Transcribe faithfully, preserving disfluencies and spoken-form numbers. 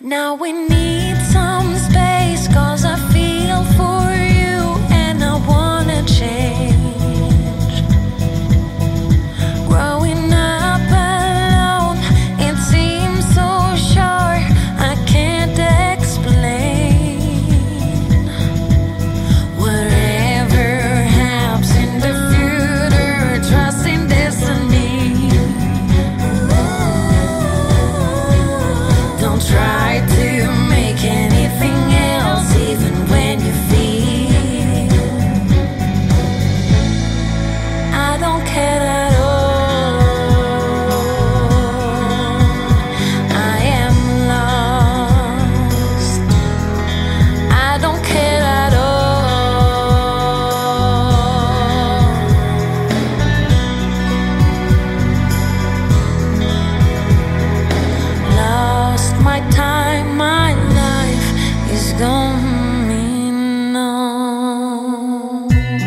Now we need some space, 'cause I feel for you and I wanna change. Growing up alone, it seems so short, I can't explain. Whatever happens in the future, trust in destiny. Don't try to make anything else, even when you feel I don't care at all. I am lost. I don't care at all. Lost my time, my life is gone.